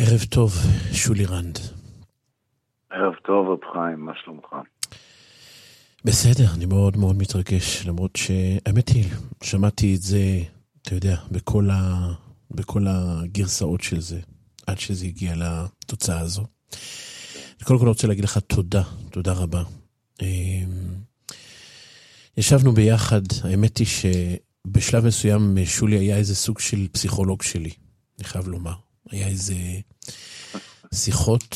ערב טוב, שולי רנד. ערב טוב, רב חיים, מה שלומך? בסדר, אני מאוד מאוד מתרגש, למרות שהאמת היא, שמעתי את זה, אתה יודע, בכל הגרסאות של זה, עד שזה הגיע לתוצאה הזו. קודם כל אני רוצה להגיד לך תודה רבה. ישבנו ביחד, האמת היא שבשלב מסוים שולי היה איזה סוג של פסיכולוג שלי, אני חייב לומר. היה איזה שיחות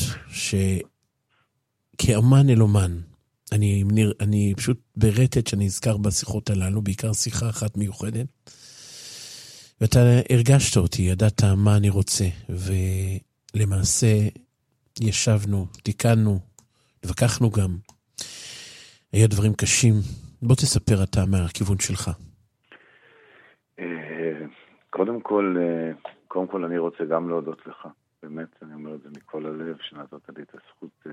כאמן אל אומן, אני פשוט ברטט שאני אזכר בשיחות הללו, בעיקר שיחה אחת מיוחדת, ואתה הרגשת אותי, ידעת מה אני רוצה, ולמעשה ישבנו, תיקנו, התווכחנו גם, היה דברים קשים. בוא תספר אתה מהכיוון שלך. קודם כל אני רוצה גם להודות לך, באמת אני אומר את זה מכל הלב, שנתת לי את הזכות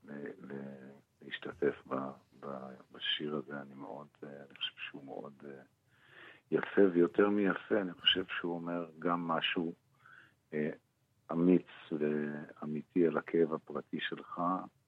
להשתתף בשיר הזה. אני חושב שהוא מאוד יפה, ויותר מיפה, אני חושב שהוא אומר גם משהו אמיץ ואמיתי על הכאב הפרטי שלך,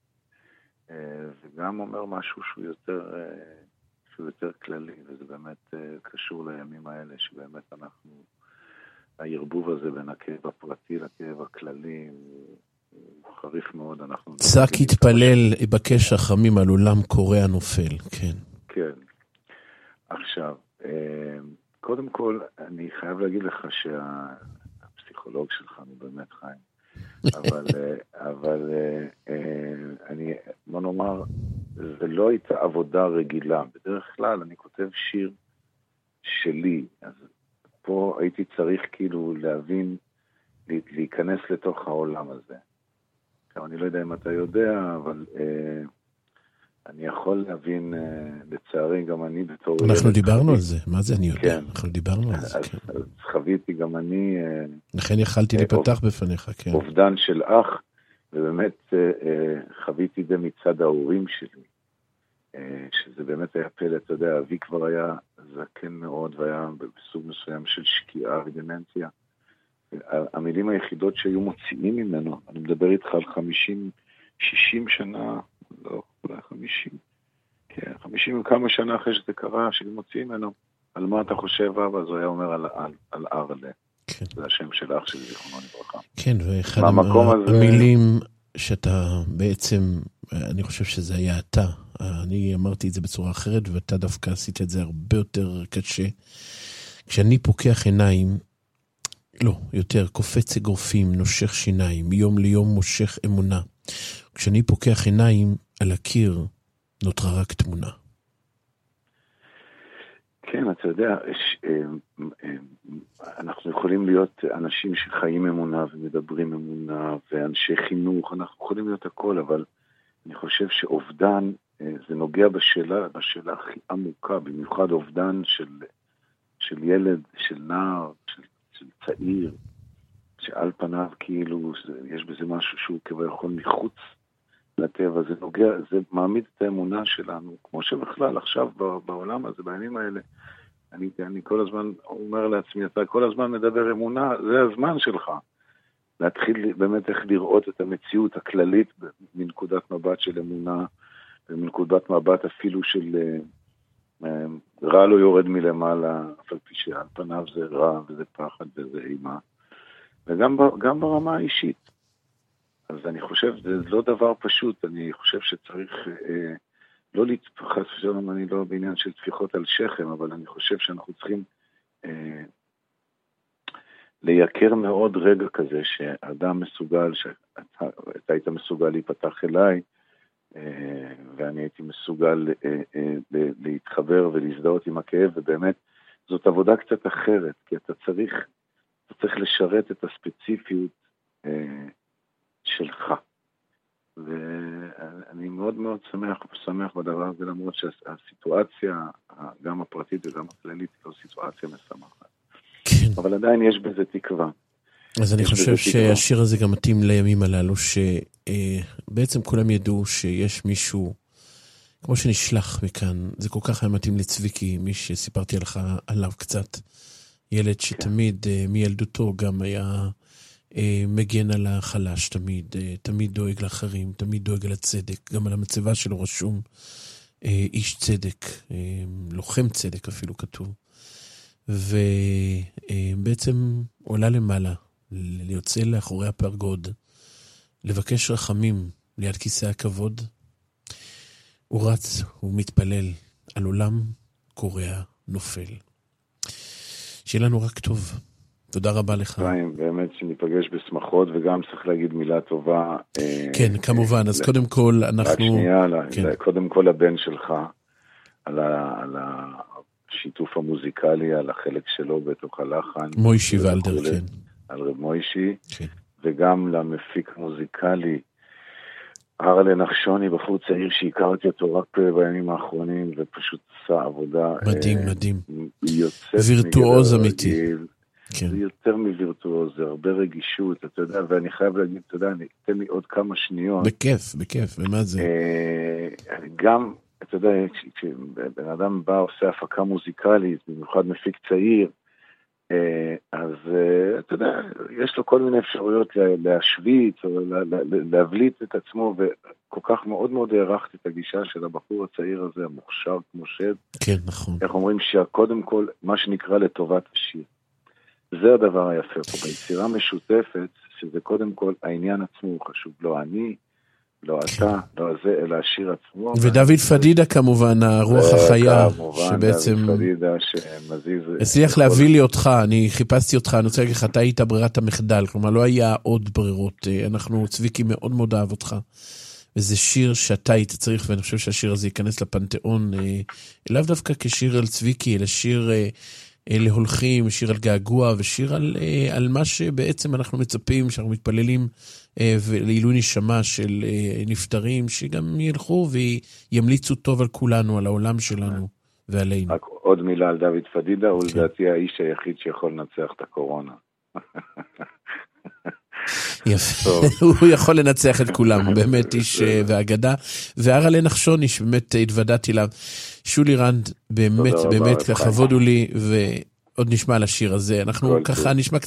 וגם אומר משהו שהוא יותר כללי, וזה באמת קשור לימים האלה, שבאמת הערבוב הזה בין הכאב הפרטי לכאב הכללי הוא חריף מאוד. צק התפלל, יבקש רחמים על עולם קורע נופל, כן. כן. עכשיו, קודם כל, אני חייב להגיד לך שהפסיכולוג שלך הוא באמת חיים. אבל בוא נאמר, זה לא הייתה עבודה רגילה. בדרך כלל אני כותב שיר שלי, אז פה הייתי צריך כאילו להבין, להיכנס לתוך העולם הזה. אני לא יודע אם אתה יודע, אבל אני יכול להבין, לצערי גם אני בתור... אנחנו דיברנו על זה, מה זה אני יודע? כן. אנחנו דיברנו על זה, כן. אז חוויתי גם אני... לכן יכלתי להיפתח בפניך, כן. אובדן של אח, ובאמת חוויתי זה מצד ההורים שלי, שזה באמת היה פלא, אתה יודע, אבי כבר היה זקן מאוד, והיה בסוג מסוים של שקיעה ודמנציה. המילים היחידות שהיו מוציאים ממנו, אני מדבר איתך על 60 שנה, לא, אולי 50, כן, 50 וכמה שנה אחרי שזה קרה, שהיו מוציאים ממנו, על מה אתה חושב, אבא? אז הוא היה אומר על ארלה. כן. זה השם של אח שלי, זיכרונו לברכה. כן, ואחד המילים שאתה בעצם, אני חושב שזה היה אתה, אני אמרתי את זה בצורה אחרת, ואתה דווקא עשית את זה הרבה יותר קשה. כשאני פוקח עיניים, לא, יותר, קופץ אגרופים, נושך שיניים, מיום ליום מושך אמונה. כשאני פוקח עיניים על הקיר, נותרה רק תמונה. כן, אתה יודע, אנחנו יכולים להיות אנשים שחיים אמונה ומדברים אמונה, ואנשי חינוך, אנחנו יכולים להיות הכל, אבל אני חושב שאובדן, זה נוגע בשאלה הכי עמוקה, במיוחד אובדן של ילד, של נער, של צעיר, שעל פניו כאילו יש בזה משהו שהוא כביכול מחוץ לטבע. זה נוגע, זה מעמיד את האמונה שלנו, כמו שבכלל עכשיו בעולם הזה, בימים האלה, אני כל הזמן אומר לעצמי, אתה כל הזמן מדבר אמונה, זה הזמן שלך. להתחיל באמת איך לראות את המציאות הכללית מנקודת מבט של אמונה, ומנקודת מבט אפילו של רע לא יורד מלמעלה, אף על פי שעל פניו זה רע וזה פחד וזה אימה, וגם ברמה האישית. אז אני חושב, זה לא דבר פשוט, אני חושב שצריך לא להתפחד, אני לא בעניין של טפיחות על שכם, אבל אני חושב שאנחנו צריכים לייקר מאוד רגע כזה, שאדם מסוגל, שאתה היית מסוגל להיפתח אליי, ואני הייתי מסוגל להתחבר ולהזדהות עם הכאב, ובאמת זאת עבודה קצת אחרת, כי אתה צריך לשרת את הספציפיות שלך. ואני מאוד מאוד שמח בדבר הזה, למרות שהסיטואציה, גם הפרטית וגם הכללית, היא לא סיטואציה משמחת. כן. אבל עדיין יש בזה תקווה. אז אני חושב שהשיר הזה גם מתאים לימים הללו, שבעצם כולם ידעו שיש מישהו, כמו שנשלח מכאן, זה כל כך היה מתאים לצביקי, מי שסיפרתי עליו קצת, ילד שתמיד מילדותו גם היה מגן על החלש תמיד, תמיד דואג לאחרים, תמיד דואג על הצדק, גם על המצבה שלו רשום איש צדק, לוחם צדק אפילו כתוב, ובעצם עולה למעלה, ליוצא לאחורי הפרגוד, לבקש רחמים ליד כיסא הכבוד, הוא רץ, הוא מתפלל, על עולם קורע נופל. שיהיה לנו רק טוב. תודה רבה לך. באמת שניפגש בשמחות, וגם צריך להגיד מילה טובה. כן, כמובן. אז קודם כל אנחנו... רק שנייה, קודם כל הבן שלך, על השיתוף המוזיקלי, על החלק שלו בתוך הלחן. מוישי ולדר, כן. על רב מוישי, כן. וגם למפיק המוזיקלי, הרלה נחשוני, בחור צעיר שהכרתי אותו רק בימים האחרונים, ופשוט עשה עבודה... מדהים, מדהים. וירטואוז אמיתי. כן. זה יותר מווירטואוז, זה הרבה רגישות, אתה יודע, ואני חייב להגיד, אתה יודע, תן לי עוד כמה שניות. בכיף, בכיף, ומה זה? גם, אתה יודע, כשבן אדם בא, עושה הפקה מוזיקלית, במיוחד מפיק צעיר, אז אתה יודע, יש לו כל מיני אפשרויות להשוויץ, או להבליט את עצמו, וכל כך מאוד מאוד הערכתי את הגישה של הבחור הצעיר הזה, המוכשר כמו שד. כן, נכון. איך אומרים שקודם כל, מה שנקרא לטובת השיר. זה הדבר היפה פה, ביצירה משותפת, שזה קודם כל העניין עצמו הוא חשוב, לא אני, לא אתה, לא זה, אלא השיר עצמו. ודוד פדידה כמובן, הרוח החיה, שבעצם דוד פדידה שמזיז... הצליח להביא לי אותך, אני חיפשתי אותך, אני רוצה להגיד לך, אתה היית ברירת המחדל, כלומר לא היה עוד ברירות, אנחנו צביקי מאוד מאוד אהב אותך, וזה שיר שאתה היית צריך, ואני חושב שהשיר הזה ייכנס לפנתיאון, לאו דווקא כשיר על צביקי, אלא שיר... להולכים, שיר על געגוע, ושיר על מה שבעצם אנחנו מצפים, שאנחנו מתפללים לעילוי נשמה של נפטרים, שגם ילכו וימליצו טוב על כולנו, על העולם שלנו ועלינו. רק עוד מילה על דוד פדידה, הוא לדעתי האיש היחיד שיכול לנצח את הקורונה. יפה, הוא יכול לנצח את כולם, באמת איש ואגדה, והרלה נחשוני שבאמת התוודעתי לה, שולי רנד, באמת, באמת, לכבוד הוא לי, ועוד נשמע על השיר הזה, אנחנו ככה נשמע קצת